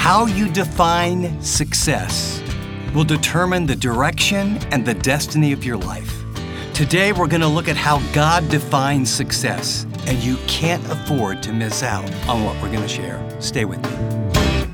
How you define success will determine the direction and the destiny of your life. Today, we're going to look at how God defines success, and you can't afford to miss out on what we're going to share. Stay with me.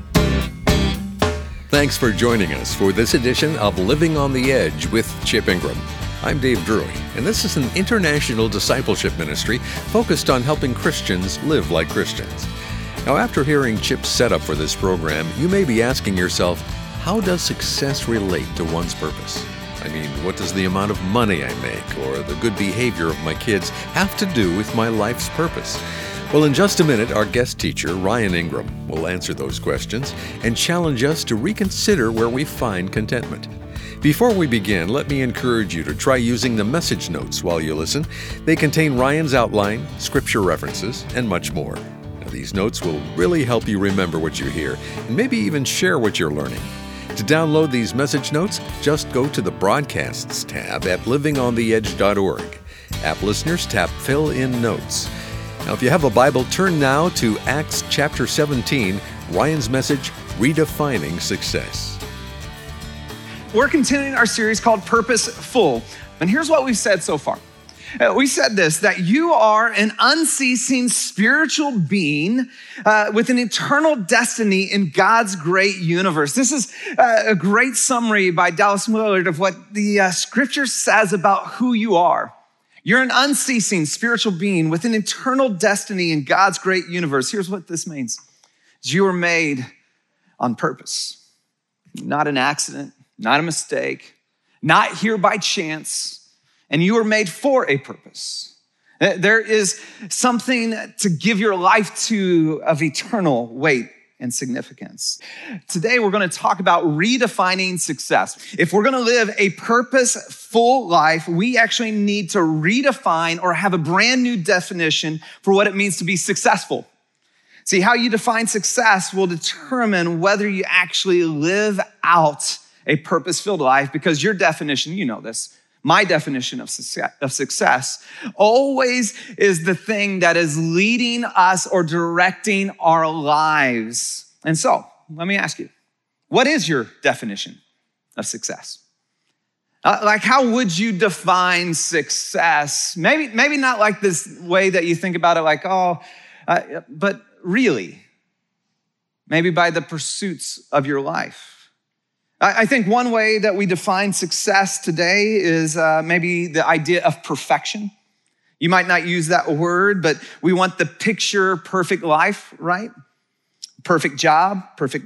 Thanks for joining us for this edition of Living on the Edge with Chip Ingram. I'm Dave Drury, and this is an international discipleship ministry focused on helping Christians live like Christians. Now, after hearing Chip's setup for this program, you may be asking yourself, how does success relate to one's purpose? I mean, what does the amount of money I make or the good behavior of my kids have to do with my life's purpose? Well, in just a minute, our guest teacher, Ryan Ingram, will answer those questions and challenge us to reconsider where we find contentment. Before we begin, let me encourage you to try using the message notes while you listen. They contain Ryan's outline, scripture references, and much more. Now, these notes will really help you remember what you hear and maybe even share what you're learning. To download these message notes, just go to the Broadcasts tab at livingontheedge.org. App listeners, tap Fill in Notes. Now, if you have a Bible, turn now to Acts chapter 17, Ryan's message, Redefining Success. We're continuing our series called Purposeful, and here's what we've said so far. We said this, that you are an unceasing spiritual being with an eternal destiny in God's great universe. This is a great summary by Dallas Willard of what the scripture says about who you are. You're an unceasing spiritual being with an eternal destiny in God's great universe. Here's what this means. You were made on purpose, not an accident, not a mistake, not here by chance. And you were made for a purpose. There is something to give your life to of eternal weight and significance. Today, we're going to talk about redefining success. If we're going to live a purposeful life, we actually need to redefine or have a brand new definition for what it means to be successful. See, how you define success will determine whether you actually live out a purpose-filled life, because your definition, you know this, my definition of success always is the thing that is leading us or directing our lives. And so, let me ask you, what is your definition of success? How would you define success? Maybe not like this way that you think about it, but really, maybe by the pursuits of your life. I think one way that we define success today is maybe the idea of perfection. You might not use that word, but we want the picture perfect life, right? Perfect job, perfect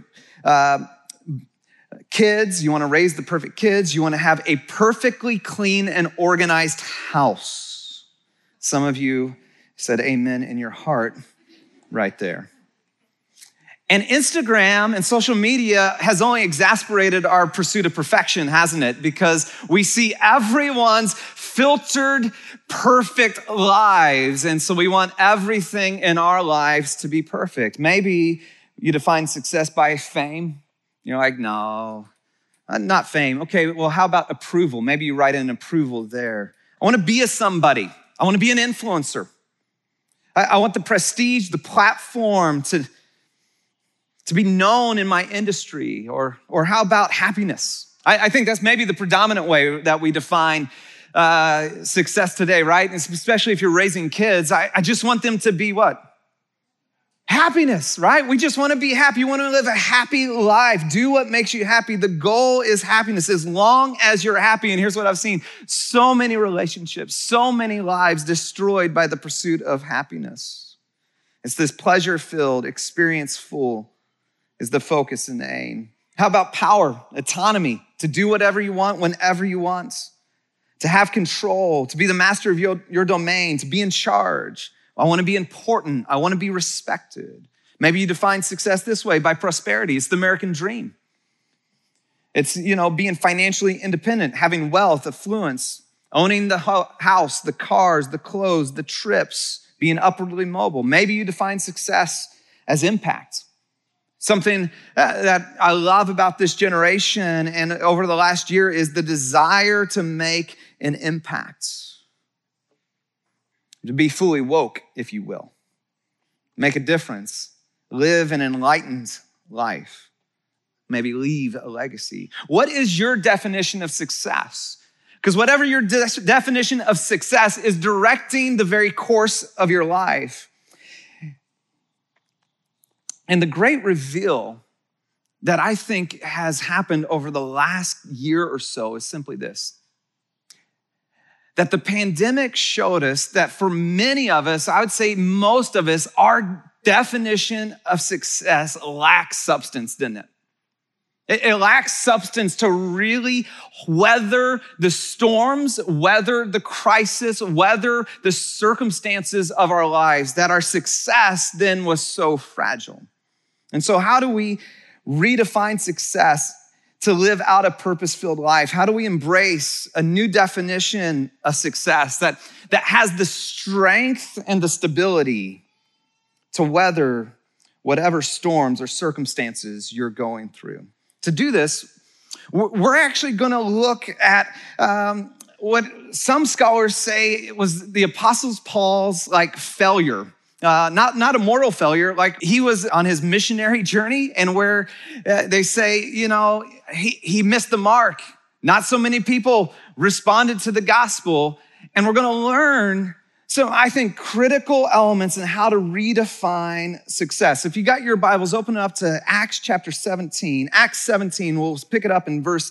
kids. You want to raise the perfect kids. You want to have a perfectly clean and organized house. Some of you said amen in your heart right there. And Instagram and social media has only exasperated our pursuit of perfection, hasn't it? Because we see everyone's filtered, perfect lives. And so we want everything in our lives to be perfect. Maybe you define success by fame. You're like, no, not fame. Okay, well, how about approval? Maybe you write in approval there. I want to be a somebody. I want to be an influencer. I want the prestige, the platform to be known in my industry, or how about happiness? I think that's maybe the predominant way that we define success today, right? And especially if you're raising kids, I just want them to be what? Happiness, right? We just want to be happy. You want to live a happy life. Do what makes you happy. The goal is happiness as long as you're happy. And here's what I've seen. So many relationships, so many lives destroyed by the pursuit of happiness. It's this pleasure-filled, experience-full is the focus and the aim. How about power, autonomy, to do whatever you want, whenever you want, to have control, to be the master of your domain, to be in charge. I want to be important. I want to be respected. Maybe you define success this way, by prosperity. It's the American dream. It's, being financially independent, having wealth, affluence, owning the house, the cars, the clothes, the trips, being upwardly mobile. Maybe you define success as impact. Something that I love about this generation and over the last year is the desire to make an impact. To be fully woke, if you will. Make a difference. Live an enlightened life. maybe leave a legacy. What is your definition of success? Because whatever your definition of success is directing the very course of your life. And the great reveal that I think has happened over the last year or so is simply this. That the pandemic showed us that for many of us, I would say most of us, our definition of success lacks substance, didn't it? It lacks substance to really weather the storms, weather the crisis, weather the circumstances of our lives, that our success then was so fragile. And so how do we redefine success to live out a purpose-filled life? How do we embrace a new definition of success that has the strength and the stability to weather whatever storms or circumstances you're going through? To do this, we're actually going to look at what some scholars say was the Apostle Paul's failure. Not a moral failure, like he was on his missionary journey and where they say, he missed the mark. Not so many people responded to the gospel. And we're going to learn some, I think, critical elements in how to redefine success. If you got your Bibles, open it up to Acts chapter 17. Acts 17, we'll pick it up in verse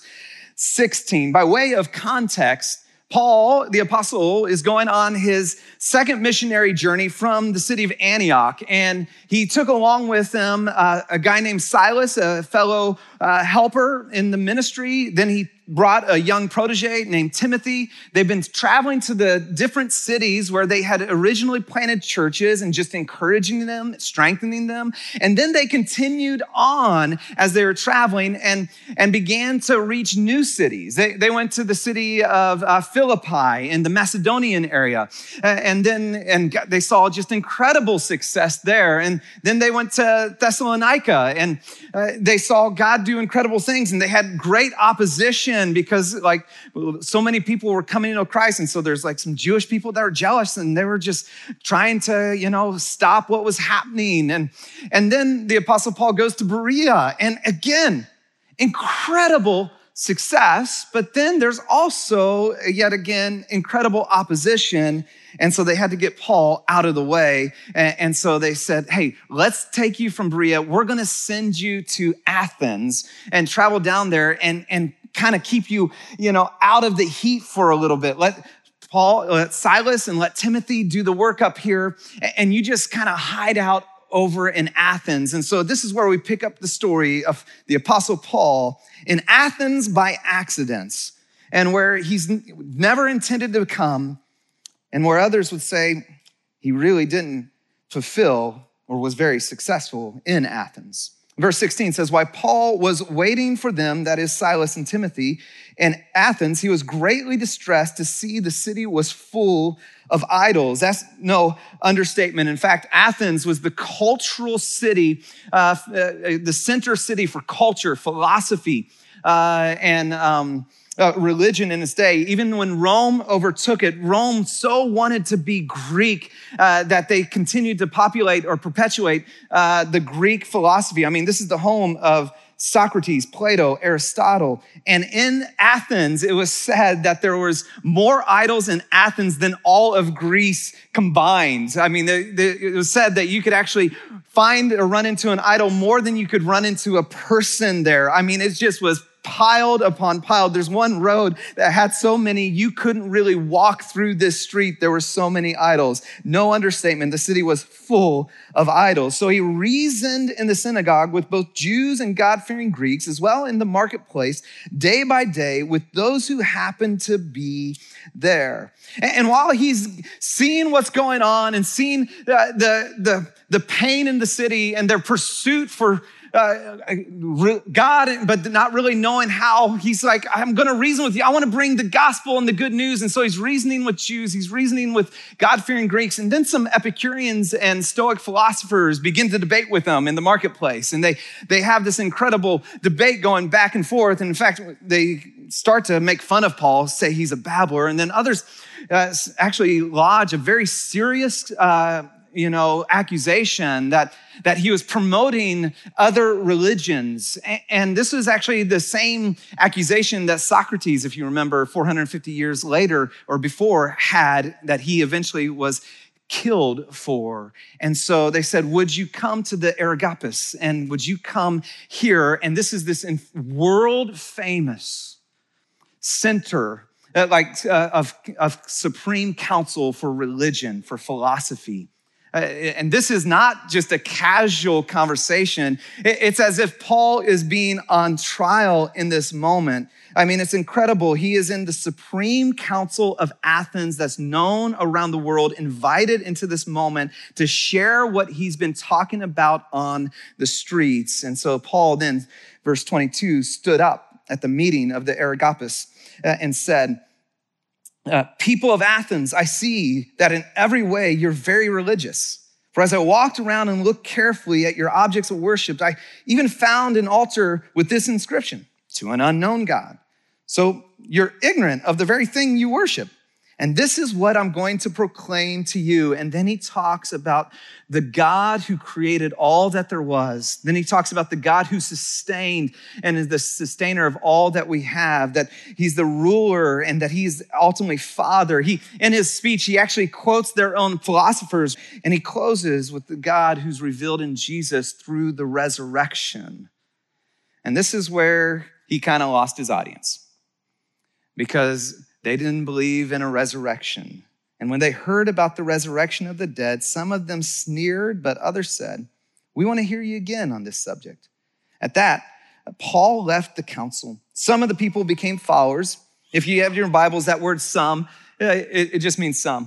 16. By way of context, Paul, the apostle, is going on his second missionary journey from the city of Antioch. And he took along with him a guy named Silas, a fellow helper in the ministry. Then he brought a young protege named Timothy. They've been traveling to the different cities where they had originally planted churches and just encouraging them, strengthening them. And then they continued on as they were traveling and began to reach new cities. They went to the city of Philippi in the Macedonian area. And they saw just incredible success there. And then they went to Thessalonica and they saw God do incredible things. And they had great opposition because so many people were coming to Christ. And so there's some Jewish people that were jealous and they were just trying to, stop what was happening. And then the Apostle Paul goes to Berea and again, incredible success, but then there's also, yet again, incredible opposition. And so they had to get Paul out of the way. And so they said, hey, let's take you from Berea. We're going to send you to Athens and travel down there and kind of keep you, out of the heat for a little bit. Let Silas and let Timothy do the work up here. And you just kind of hide out over in Athens. And so this is where we pick up the story of the Apostle Paul in Athens by accidents, and where he's never intended to come, and where others would say he really didn't fulfill or was very successful in Athens. Verse 16 says, while Paul was waiting for them, that is Silas and Timothy, in Athens, he was greatly distressed to see the city was full of idols. That's no understatement. In fact, Athens was the cultural city, the center city for culture, philosophy, and religion in its day. Even when Rome overtook it, Rome so wanted to be Greek that they continued to populate or perpetuate the Greek philosophy. I mean, this is the home of Socrates, Plato, Aristotle. And in Athens, it was said that there was more idols in Athens than all of Greece combined. I mean, it was said that you could actually find or run into an idol more than you could run into a person there. I mean, it just was piled upon piled. There's one road that had so many, you couldn't really walk through this street. There were so many idols. No understatement. The city was full of idols. So he reasoned in the synagogue with both Jews and God-fearing Greeks, as well in the marketplace, day by day, with those who happened to be there. And while he's seeing what's going on and seeing the pain in the city and their pursuit for God, but not really knowing how, he's like, I'm going to reason with you. I want to bring the gospel and the good news. And so he's reasoning with Jews. He's reasoning with God-fearing Greeks. And then some Epicureans and Stoic philosophers begin to debate with him in the marketplace. And they have this incredible debate going back and forth. And in fact, they start to make fun of Paul, say he's a babbler. And then others actually lodge a very serious accusation that that he was promoting other religions. And this was actually the same accusation that Socrates, if you remember, 450 years later or before, had, that he eventually was killed for. And so they said, would you come to the Areopagus, and would you come here? And this is this world famous center of supreme council for religion, for philosophy. And this is not just a casual conversation. It's as if Paul is being on trial in this moment. I mean, it's incredible. He is in the Supreme Council of Athens that's known around the world, invited into this moment to share what he's been talking about on the streets. And so Paul then, verse 22, stood up at the meeting of the Areopagus and said, people of Athens, I see that in every way you're very religious. For as I walked around and looked carefully at your objects of worship, I even found an altar with this inscription, to an unknown God. So you're ignorant of the very thing you worship. And this is what I'm going to proclaim to you. And then he talks about the God who created all that there was. Then he talks about the God who sustained and is the sustainer of all that we have, that he's the ruler and that he's ultimately Father. In his speech, he actually quotes their own philosophers, and he closes with the God who's revealed in Jesus through the resurrection. And this is where he kind of lost his audience, because they didn't believe in a resurrection. And when they heard about the resurrection of the dead, some of them sneered, but others said, we want to hear you again on this subject. At that, Paul left the council. Some of the people became followers. If you have your Bibles, that word some, it just means some.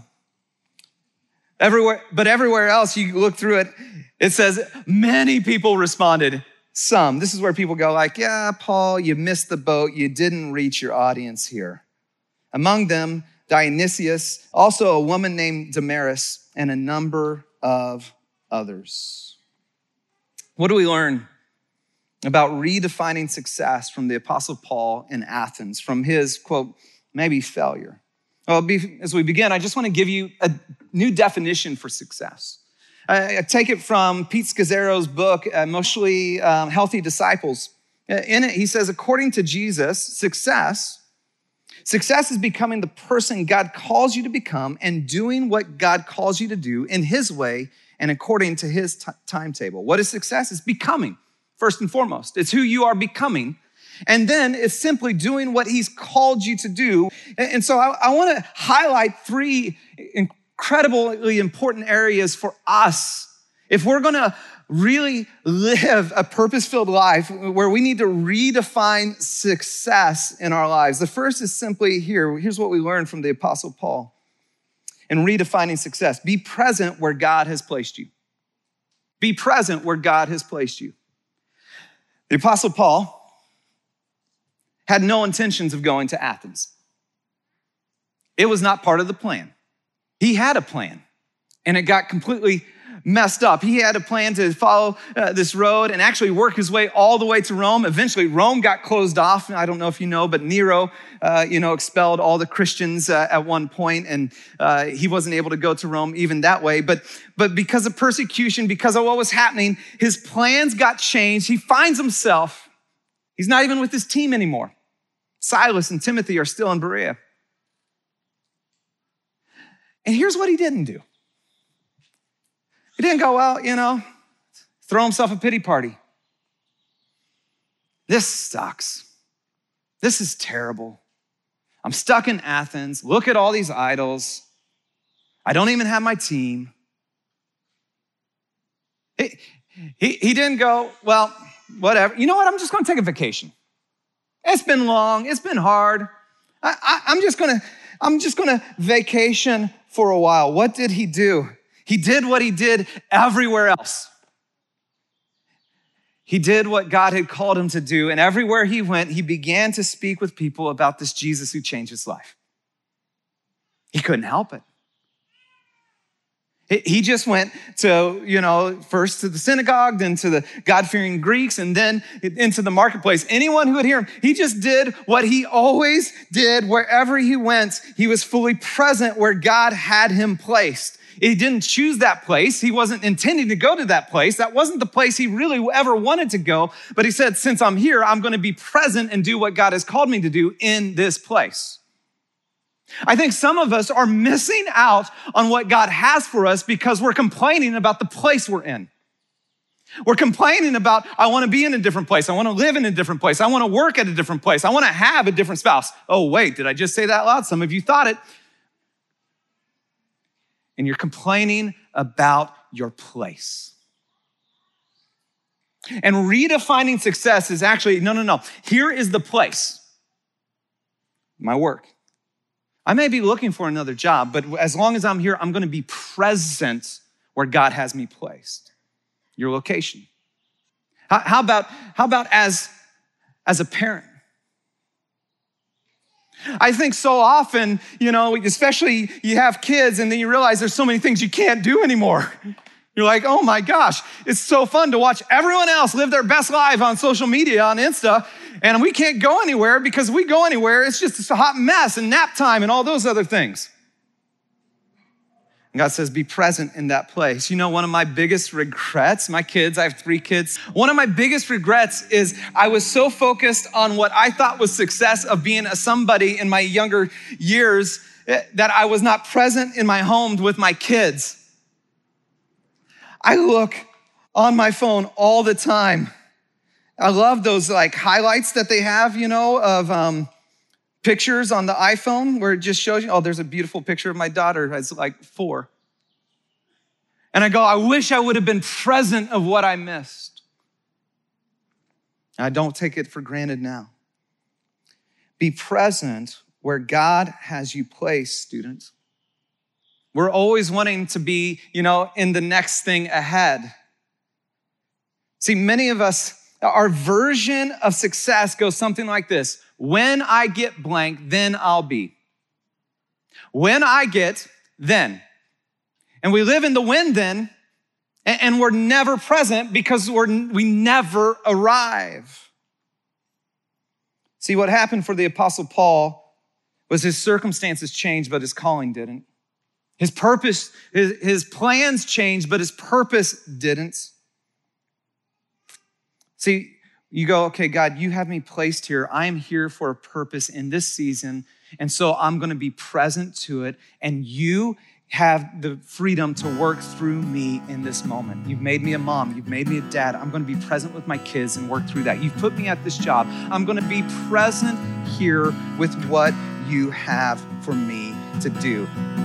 Everywhere else you look through it, it says many people responded. Some. This is where people go like, yeah, Paul, you missed the boat. You didn't reach your audience here. Among them, Dionysius, also a woman named Damaris, and a number of others. What do we learn about redefining success from the Apostle Paul in Athens, from his, quote, maybe failure? Well, as we begin, I just want to give you a new definition for success. I take it from Pete Scazzero's book, Emotionally Healthy Disciples. In it, he says, according to Jesus, success is becoming the person God calls you to become and doing what God calls you to do in his way and according to his timetable. What is success? It's becoming, first and foremost. It's who you are becoming. And then it's simply doing what he's called you to do. And so I want to highlight three incredibly important areas for us if we're going to really live a purpose-filled life where we need to redefine success in our lives. The first is simply here. Here's what we learned from the Apostle Paul in redefining success. Be present where God has placed you. Be present where God has placed you. The Apostle Paul had no intentions of going to Athens. It was not part of the plan. He had a plan, and it got completely messed up. He had a plan to follow this road and actually work his way all the way to Rome. Eventually, Rome got closed off. I don't know if you know, but Nero, expelled all the Christians at one point, and he wasn't able to go to Rome even that way. But because of persecution, because of what was happening, his plans got changed. He finds himself, he's not even with his team anymore. Silas and Timothy are still in Berea. And here's what he didn't do. He didn't go, well, throw himself a pity party. This sucks. This is terrible. I'm stuck in Athens. Look at all these idols. I don't even have my team. He didn't go, well, whatever. You know what? I'm just going to take a vacation. It's been long. It's been hard. I'm just going to vacation for a while. What did he do? He did what he did everywhere else. He did what God had called him to do, and everywhere he went, he began to speak with people about this Jesus who changed his life. He couldn't help it. He just went to, first to the synagogue, then to the God-fearing Greeks, and then into the marketplace. Anyone who would hear him, he just did what he always did wherever he went. He was fully present where God had him placed. He didn't choose that place. He wasn't intending to go to that place. That wasn't the place he really ever wanted to go. But he said, since I'm here, I'm going to be present and do what God has called me to do in this place. I think some of us are missing out on what God has for us because we're complaining about the place we're in. We're complaining about, I want to be in a different place. I want to live in a different place. I want to work at a different place. I want to have a different spouse. Oh, wait, did I just say that loud? Some of you thought it. And you're complaining about your place. And redefining success is actually, no. Here is the place. My work. I may be looking for another job, but as long as I'm here, I'm going to be present where God has me placed. Your location. How about as a parent? I think so often, especially you have kids and then you realize there's so many things you can't do anymore. You're like, oh my gosh, it's so fun to watch everyone else live their best life on social media, on Insta, and we can't go anywhere because if we go anywhere, it's just a hot mess and nap time and all those other things. And God says, be present in that place. One of my biggest regrets, I have 3 kids. One of my biggest regrets is I was so focused on what I thought was success of being a somebody in my younger years that I was not present in my home with my kids. I look on my phone all the time. I love those highlights that they have, of pictures on the iPhone where it just shows you, there's a beautiful picture of my daughter as 4. And I go, I wish I would have been present of what I missed. I don't take it for granted now. Be present where God has you placed, students. We're always wanting to be, in the next thing ahead. See, many of us, our version of success goes something like this. When I get blank, then I'll be. When I get, then. And we live in the when then, and we're never present because we never arrive. See, what happened for the Apostle Paul was his circumstances changed, but his calling didn't. His purpose, his plans changed, but his purpose didn't. See, you go, okay, God, you have me placed here. I am here for a purpose in this season, and so I'm going to be present to it, and you have the freedom to work through me in this moment. You've made me a mom. You've made me a dad. I'm going to be present with my kids and work through that. You've put me at this job. I'm going to be present here with what you have for me to do.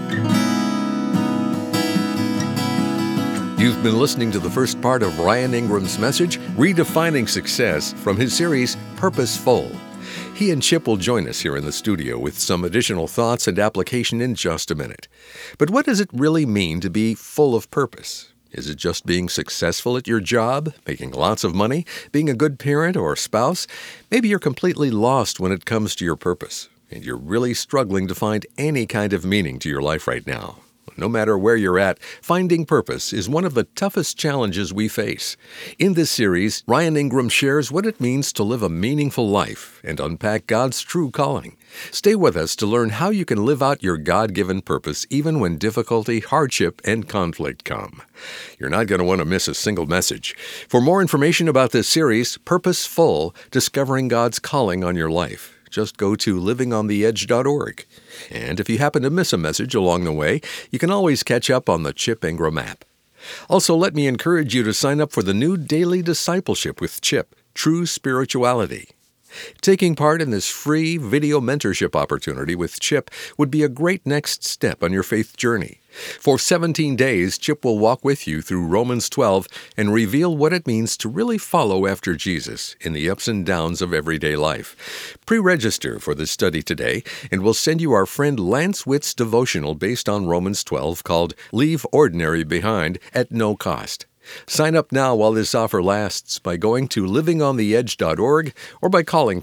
You've been listening to the first part of Ryan Ingram's message, Redefining Success, from his series, Purposeful. He and Chip will join us here in the studio with some additional thoughts and application in just a minute. But what does it really mean to be full of purpose? Is it just being successful at your job, making lots of money, being a good parent or spouse? Maybe you're completely lost when it comes to your purpose, and you're really struggling to find any kind of meaning to your life right now. No matter where you're at, finding purpose is one of the toughest challenges we face. In this series, Ryan Ingram shares what it means to live a meaningful life and unpack God's true calling. Stay with us to learn how you can live out your God-given purpose even when difficulty, hardship, and conflict come. You're not going to want to miss a single message. For more information about this series, Purposeful, Discovering God's Calling on Your Life, just go to livingontheedge.org. And if you happen to miss a message along the way, you can always catch up on the Chip Ingram app. Also, let me encourage you to sign up for the new Daily Discipleship with Chip, True Spirituality. Taking part in this free video mentorship opportunity with Chip would be a great next step on your faith journey. For 17 days, Chip will walk with you through Romans 12 and reveal what it means to really follow after Jesus in the ups and downs of everyday life. Pre-register for this study today, and we'll send you our friend Lance Witt's devotional based on Romans 12 called Leave Ordinary Behind at no cost. Sign up now while this offer lasts by going to livingontheedge.org or by calling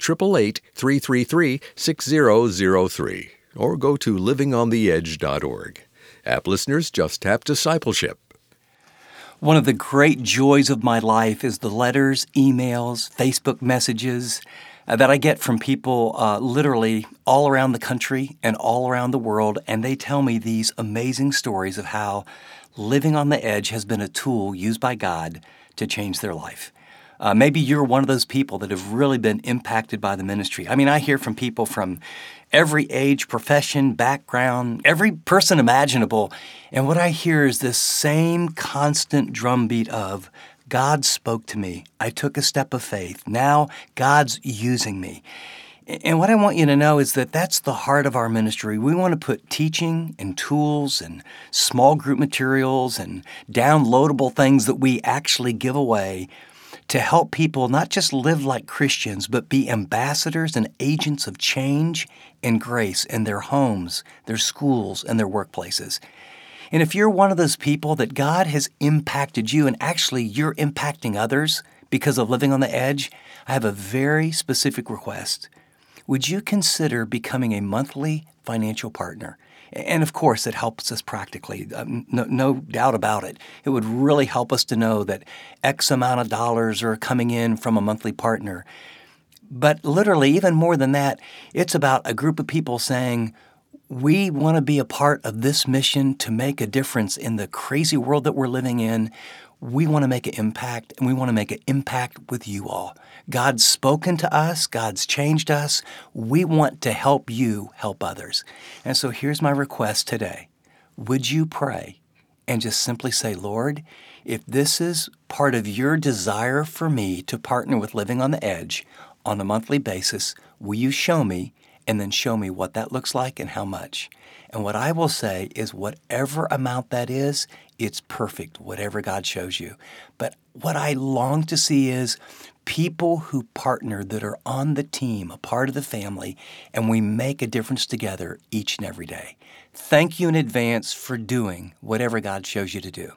888-333-6003 or go to livingontheedge.org. App listeners, just tap Discipleship. One of the great joys of my life is the letters, emails, Facebook messages, that I get from people literally all around the country and all around the world, and they tell me these amazing stories of how living on the edge has been a tool used by God to change their life. Maybe you're one of those people that have really been impacted by the ministry. I mean, I hear from people from every age, profession, background, every person imaginable. And what I hear is this same constant drumbeat of, God spoke to me. I took a step of faith. Now God's using me. And what I want you to know is that that's the heart of our ministry. We want to put teaching and tools and small group materials and downloadable things that we actually give away to help people not just live like Christians, but be ambassadors and agents of change and grace in their homes, their schools, and their workplaces. And if you're one of those people that God has impacted you and actually you're impacting others because of living on the edge, I have a very specific request. Would you consider becoming a monthly financial partner? And of course, it helps us practically, no doubt about it. It would really help us to know that X amount of dollars are coming in from a monthly partner. But literally, even more than that, it's about a group of people saying, we want to be a part of this mission to make a difference in the crazy world that we're living in. We want to make an impact, and we want to make an impact with you all. God's spoken to us. God's changed us. We want to help you help others. And so here's my request today. Would you pray and just simply say, Lord, if this is part of your desire for me to partner with Living on the Edge on a monthly basis, will you show me, and then show me what that looks like and how much? And what I will say is whatever amount that is, it's perfect, whatever God shows you. But what I long to see is people who partner that are on the team, a part of the family, and we make a difference together each and every day. Thank you in advance for doing whatever God shows you to do.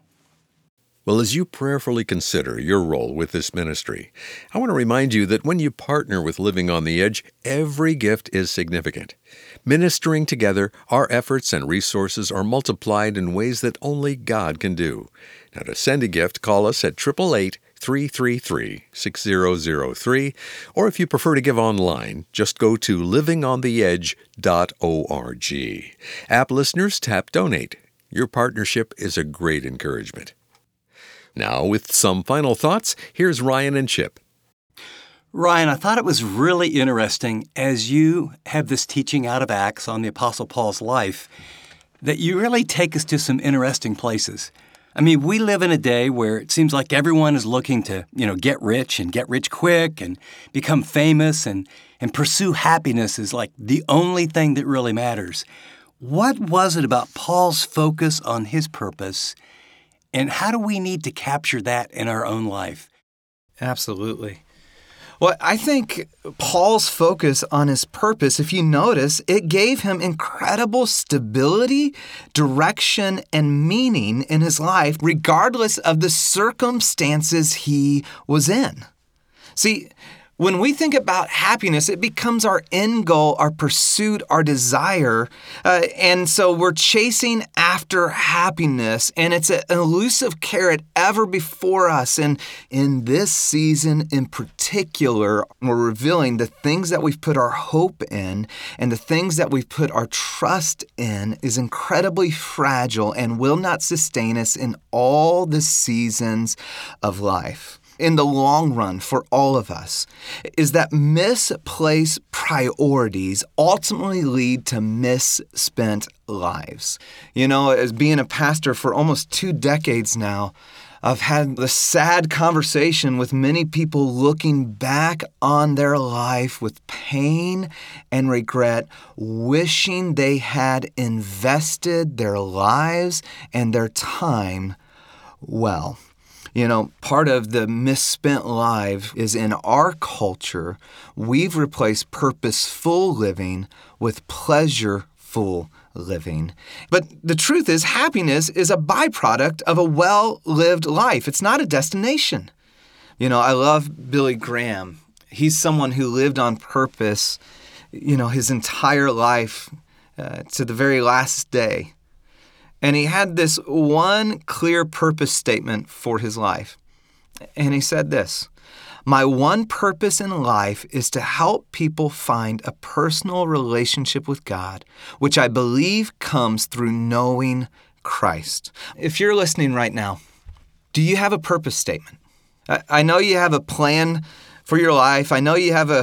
Well, as you prayerfully consider your role with this ministry, I want to remind you that when you partner with Living on the Edge, every gift is significant. Ministering together, our efforts and resources are multiplied in ways that only God can do. Now, to send a gift, call us at 888-333-6003, or if you prefer to give online, just go to livingontheedge.org. App listeners, tap Donate. Your partnership is a great encouragement. Now, with some final thoughts, here's Ryan and Chip. Ryan, I thought it was really interesting as you have this teaching out of Acts on the Apostle Paul's life that you really take us to some interesting places. I mean, we live in a day where it seems like everyone is looking to, get rich and get rich quick and become famous and pursue happiness is like the only thing that really matters. What was it about Paul's focus on his purpose, and how do we need to capture that in our own life? Absolutely. Well, I think Paul's focus on his purpose, if you notice, it gave him incredible stability, direction, and meaning in his life, regardless of the circumstances he was in. See, when we think about happiness, it becomes our end goal, our pursuit, our desire. And so we're chasing after happiness, and it's an elusive carrot ever before us. And in this season in particular, we're revealing the things that we've put our hope in and the things that we've put our trust in is incredibly fragile and will not sustain us in all the seasons of life. In the long run for all of us, is that misplaced priorities ultimately lead to misspent lives. As being a pastor for almost 2 decades now, I've had the sad conversation with many people looking back on their life with pain and regret, wishing they had invested their lives and their time well. Part of the misspent life is in our culture, we've replaced purposeful living with pleasureful living. But the truth is, happiness is a byproduct of a well-lived life. It's not a destination. I love Billy Graham. He's someone who lived on purpose, his entire life to the very last day. And he had this one clear purpose statement for his life. And he said this, My one purpose in life is to help people find a personal relationship with God, which I believe comes through knowing Christ. If you're listening right now, do you have a purpose statement? I know you have a plan for your life. I know you have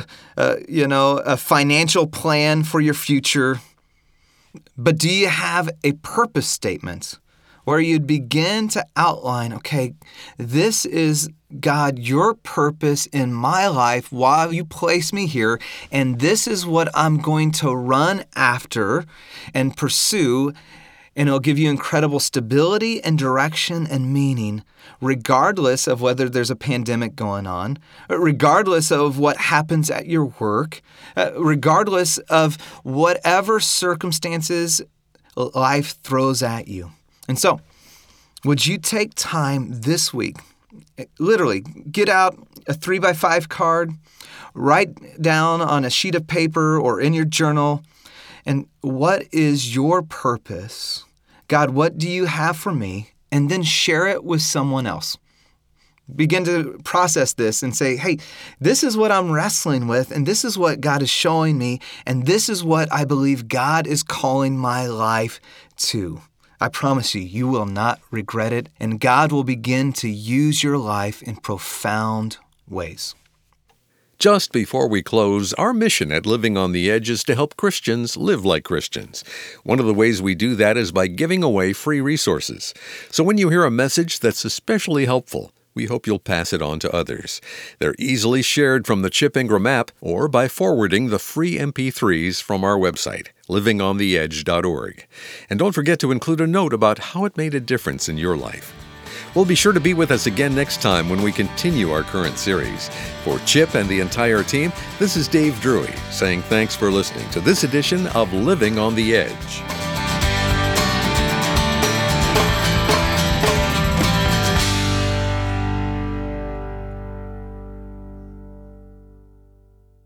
a financial plan for your future. But do you have a purpose statement where you'd begin to outline, okay, this is, God, your purpose in my life while you place me here, and this is what I'm going to run after and pursue, and it'll give you incredible stability and direction and meaning, regardless of whether there's a pandemic going on, regardless of what happens at your work, regardless of whatever circumstances life throws at you. And so, would you take time this week, literally get out a 3x5 card, write down on a sheet of paper or in your journal, and what is your purpose? God, what do you have for me? And then share it with someone else. Begin to process this and say, hey, this is what I'm wrestling with, and this is what God is showing me, and this is what I believe God is calling my life to. I promise you, you will not regret it, and God will begin to use your life in profound ways. Just before we close, our mission at Living on the Edge is to help Christians live like Christians. One of the ways we do that is by giving away free resources. So when you hear a message that's especially helpful, we hope you'll pass it on to others. They're easily shared from the Chip Ingram app or by forwarding the free MP3s from our website, livingontheedge.org. And don't forget to include a note about how it made a difference in your life. Well, be sure to be with us again next time when we continue our current series. For Chip and the entire team, this is Dave Drury saying thanks for listening to this edition of Living on the Edge.